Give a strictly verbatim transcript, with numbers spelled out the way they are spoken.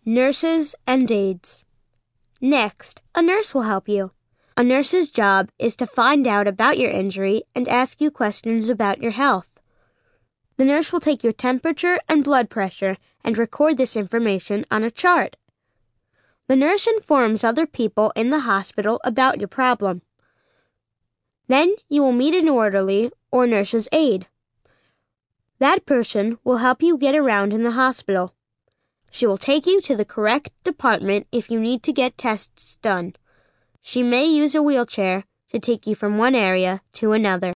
Nurses and aides. Next, a nurse will help you. A nurse's job is to find out about your injury and ask you questions about your health. The nurse will take your temperature and blood pressure and record this information on a chart. The nurse informs other people in the hospital about your problem. Then you will meet an orderly or nurse's aide. That person will help you get around in the hospital. She will take you to the correct department if you need to get tests done. She may use a wheelchair to take you from one area to another.